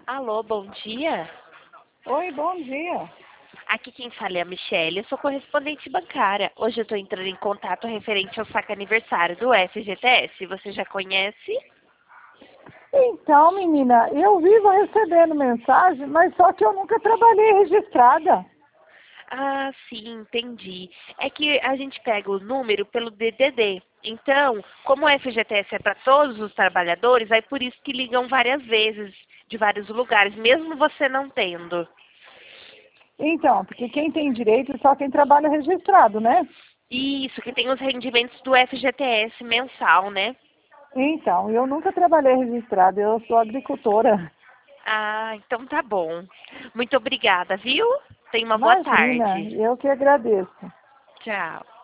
Alô, bom dia. Oi, bom dia. Aqui quem fala é a Michelle, eu sou correspondente bancária. Hoje eu estou entrando em contato referente ao saque aniversário do FGTS. Você já conhece? Então, menina, eu vivo recebendo mensagem, mas só que eu nunca trabalhei registrada. Ah, sim, entendi. É que a gente pega o número pelo DDD. Então, como o FGTS é para todos os trabalhadores, aí por isso que ligam várias vezes, de vários lugares, mesmo você não tendo. Então, porque quem tem direito é só quem trabalha registrado, né? Isso, que tem os rendimentos do FGTS mensal, né? Então, eu nunca trabalhei registrada, eu sou agricultora. Ah, então tá bom. Muito obrigada, viu? Tenha uma boa Imagina, tarde. eu que agradeço. Tchau.